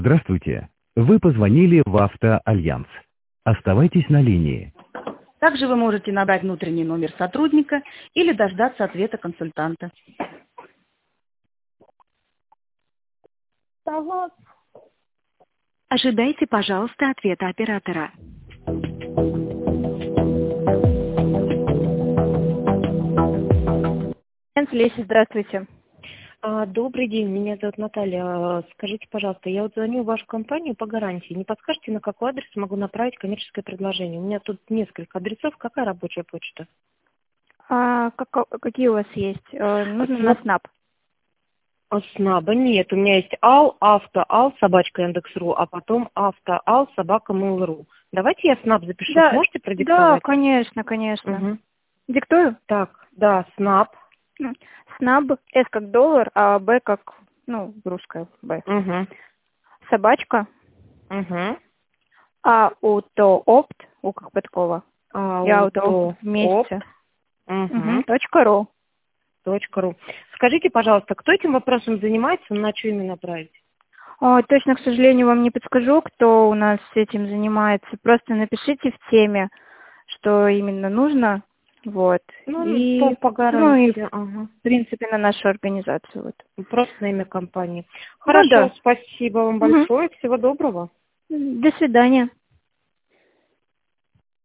Здравствуйте. Вы позвонили в Автоальянс. Оставайтесь на линии. Также вы можете набрать внутренний номер сотрудника или дождаться ответа консультанта. Ожидайте, пожалуйста, ответа оператора. Леся, здравствуйте. Добрый день, меня зовут Наталья. Скажите, пожалуйста, я вот звоню в вашу компанию по гарантии. Не подскажете, на какой адрес могу направить коммерческое предложение? У меня тут несколько адресов. Какая рабочая почта? Какие у вас есть? Нужно на СНАП. СНАБа нет. У меня есть АЛ, собачка Яндекс.ру, а потом АЛ, собака Mail.ru. Давайте я СНАП запишу. Да, Можете продиктовать? Да, конечно. Угу. Диктую? Так, да, СНАП. СНАБ, С как доллар, а Б как, русская Б. Угу. Собачка. Угу. Опт, У как Подкова. И ауто вместе. Угу. .ру. .ру. Скажите, пожалуйста, кто этим вопросом занимается, на что именно направить? Точно, к сожалению, вам не подскажу, кто у нас этим занимается. Просто напишите в теме, что именно нужно. Вот. По гарантии. В принципе, на нашу организацию. Вот. Просто на имя компании. Хорошо, да. Спасибо вам большое. Всего доброго. До свидания.